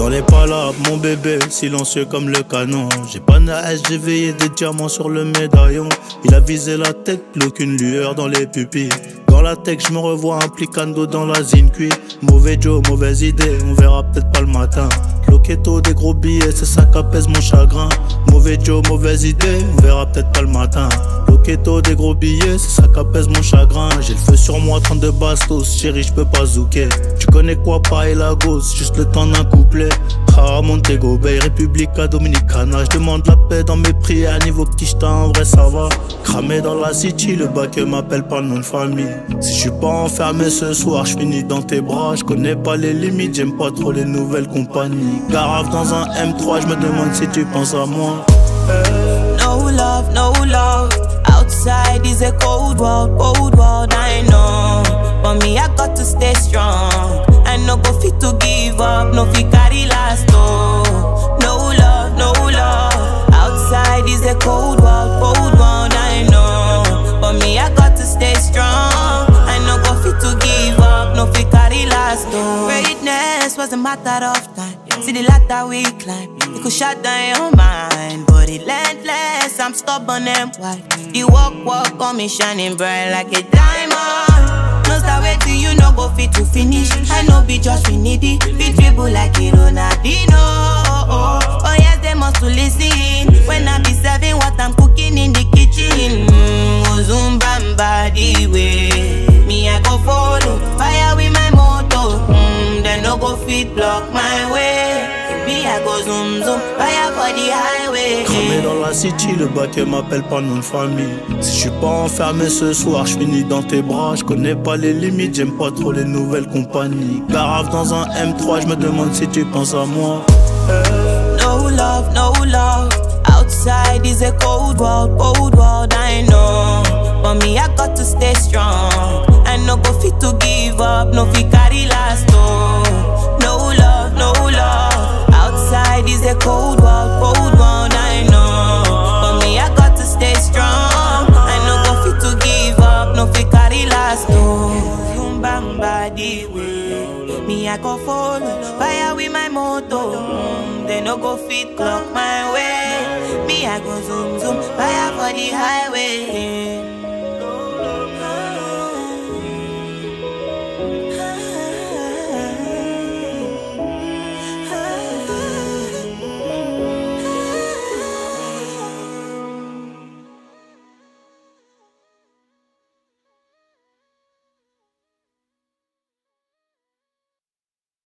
Dans les palabres, mon bébé, silencieux comme le canon. J'ai pas naïs, j'ai veillé des diamants sur le médaillon. Il a visé la tête, plus aucune lueur dans les pupilles. Dans la tech, je me revois implicando dans la Zincuit. Mauvais Joe, mauvaise idée, on verra peut-être pas le matin. Loquetto, des gros billets, c'est ça qu'apaise mon chagrin. Mauvais Joe, mauvaise idée, on verra peut-être pas le matin. Loquetto, des gros billets, c'est ça qu'apaise mon chagrin. J'ai le feu sur moi, 32 bastos, chérie, j'peux pas zouker. Tu connais quoi, pareil la gosse, juste le temps d'un couplet. Ah, Montego Bay, Republica Dominicana. J'demande la paix dans mes prières, niveau quicheta, en vrai ça va. Cramé dans la city, le bac m'appelle pas le nom de famille. Si j'suis pas enfermé ce soir, j'finis dans tes bras. J'connais pas les limites, j'aime pas trop les nouvelles compagnies. Garave dans un M3, j'me demande si tu penses à moi. No love, no love. Outside is a cold world, I know. But me, I got to stay strong. I no go fit to give up, no fit carry last, oh. No love, no love. Outside is a cold world, I know. But me, I got to stay strong. I no go fit to give up, no fit carry last, oh. Greatness was a matter of time. See the ladder we climb, it could shut down your mind. But relentless, I'm stubborn and white. The walk on me shining bright like a diamond. No start waiting, you no go fit to finish. I know be just we need it. Fit dribble like a Ronaldinho. Oh yes, they must to listen. When I be serving what I'm cooking in the kitchen. Zumba the way. Me I go follow, fire with my motor. They no go fit block my way. Me I go zoom, fire for the highway. Cramé dans la city, le bac m'appelle pas nom de famille. Si j'suis pas enfermé ce soir, j'finis dans tes bras. J'connais pas les limites, j'aime pas trop les nouvelles compagnies. Garave dans un M3, j'me demande si tu penses à moi. No love, no love. Outside is a cold world, I know. But me, I got to stay strong. I no go fit to give up, no fit carry last, oh. No love, no love. Outside is a cold world, I know. But me, I got to stay strong. I no go fit to give up, no fit carry last, oh. Zumbamba the way. Me, I go follow, fire with my motor. They no go fit clock my way. Me, I go zoom, fire for the highway.